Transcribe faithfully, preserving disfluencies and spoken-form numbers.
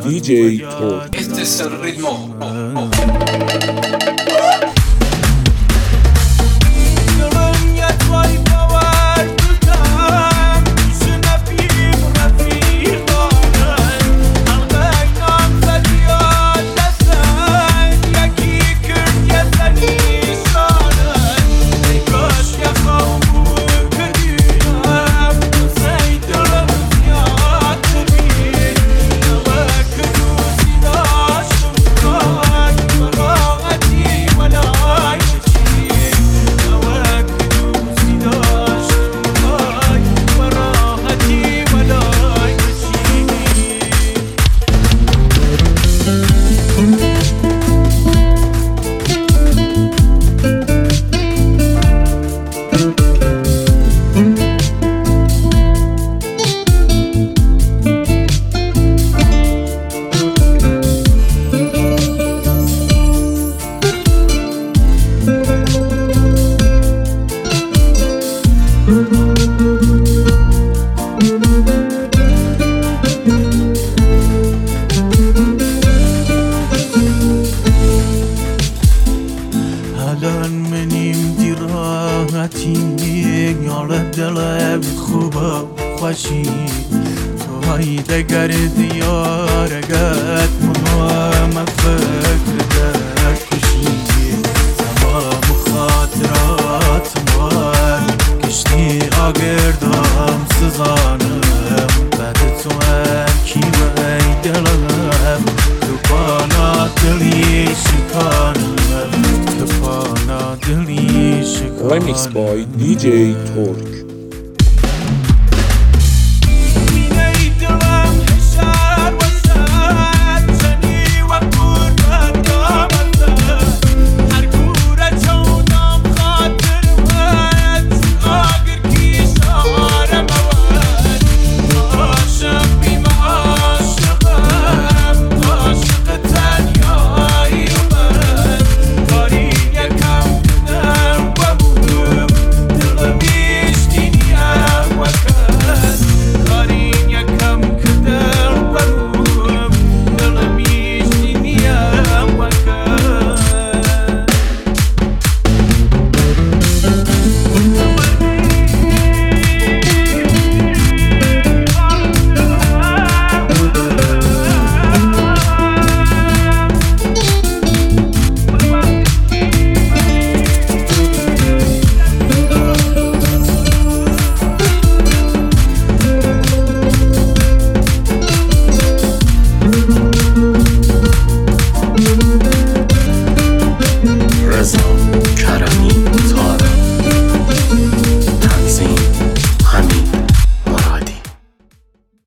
دی جی ترک. Este es el ritmo. الان منیم دی راحتی یارت دلم خوبه خوشی تو های دگر دیارگت مهم فکر در کشی تمام خاطرات من کشتی آگردم سزانم بعد تو کی و ای دلم تو بانا دلی شکانم Remix by دی جی ترک.